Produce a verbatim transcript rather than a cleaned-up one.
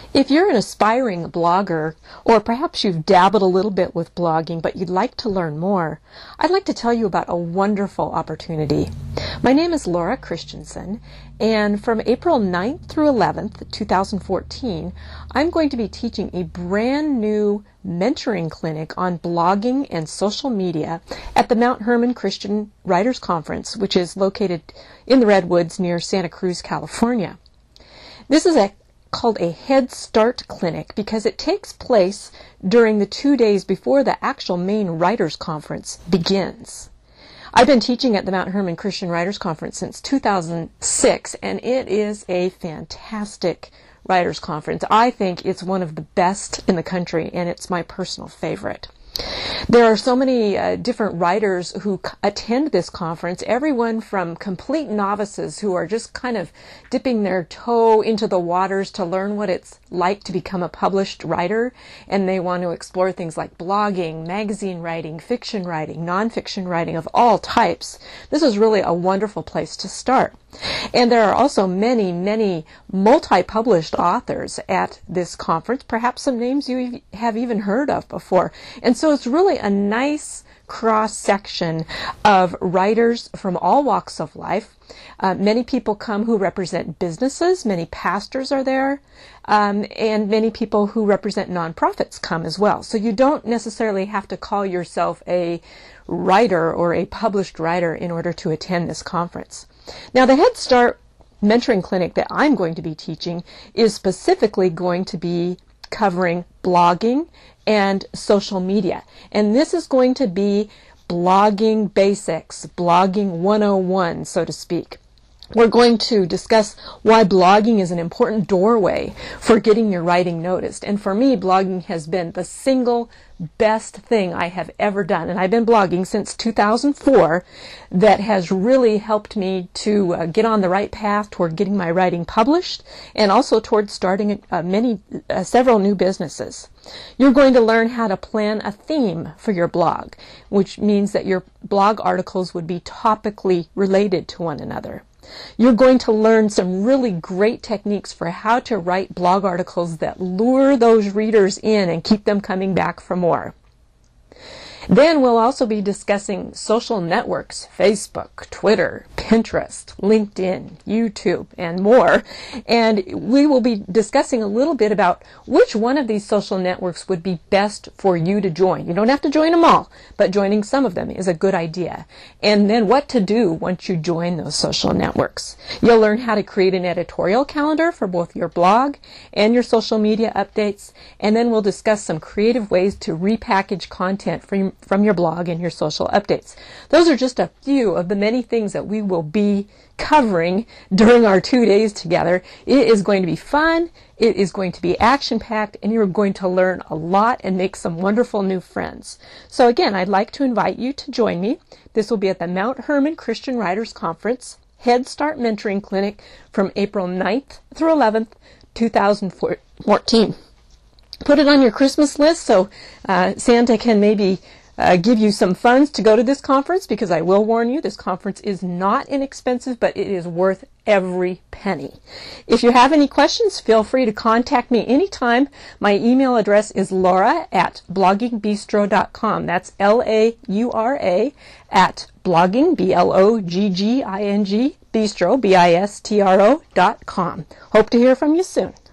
If you're an aspiring blogger, or perhaps you've dabbled a little bit with blogging, but you'd like to learn more, I'd like to tell you about a wonderful opportunity. My name is Laura Christensen, and from April ninth through eleventh, two thousand fourteen, I'm going to be teaching a brand new mentoring clinic on blogging and social media at the Mount Hermon Christian Writers Conference, which is located in the Redwoods near Santa Cruz, California. This is a called a Head Start Clinic because it takes place during the two days before the actual main Writers Conference begins. I've been teaching at the Mount Hermon Christian Writers Conference since two thousand six, and it is a fantastic Writers Conference. I think it's one of the best in the country, and it's my personal favorite. There are so many uh, different writers who c- attend this conference, everyone from complete novices who are just kind of dipping their toe into the waters to learn what it's like to become a published writer, and they want to explore things like blogging, magazine writing, fiction writing, nonfiction writing of all types. This is really a wonderful place to start. And there are also many, many multi-published authors at this conference, perhaps some names you have even heard of before. And so it's really a nice cross-section of writers from all walks of life. Uh, many people come who represent businesses, many pastors are there, um, and many people who represent nonprofits come as well. So you don't necessarily have to call yourself a writer or a published writer in order to attend this conference. Now, the Head Start mentoring clinic that I'm going to be teaching is specifically going to be covering blogging and social media. And this is going to be blogging basics, blogging one oh one, so to speak. We're going to discuss why blogging is an important doorway for getting your writing noticed. And for me, blogging has been the single best thing I have ever done. And I've been blogging since two thousand four. That has really helped me to uh, get on the right path toward getting my writing published and also toward starting uh, many, uh, several new businesses. You're going to learn how to plan a theme for your blog, which means that your blog articles would be topically related to one another. You're going to learn some really great techniques for how to write blog articles that lure those readers in and keep them coming back for more. Then we'll also be discussing social networks, Facebook, Twitter, Pinterest, LinkedIn, YouTube, and more. And we will be discussing a little bit about which one of these social networks would be best for you to join. You don't have to join them all, but joining some of them is a good idea. And then what to do once you join those social networks. You'll learn how to create an editorial calendar for both your blog and your social media updates. And then we'll discuss some creative ways to repackage content from from your blog and your social updates. Those are just a few of the many things that we will be covering during our two days together. It is going to be fun, it is going to be action-packed, and you're going to learn a lot and make some wonderful new friends. So again, I'd like to invite you to join me. This will be at the Mount Hermon Christian Writers Conference, Head Start Mentoring Clinic, from April ninth through eleventh, two thousand fourteen. Put it on your Christmas list so uh, Santa can maybe Uh, give you some funds to go to this conference, because I will warn you, this conference is not inexpensive, but it is worth every penny. If you have any questions, feel free to contact me anytime. My email address is laura at blogging bistro dot com. That's L A U R A at blogging, B L O G G I N G, bistro, B I S T R O dot com. Hope to hear from you soon.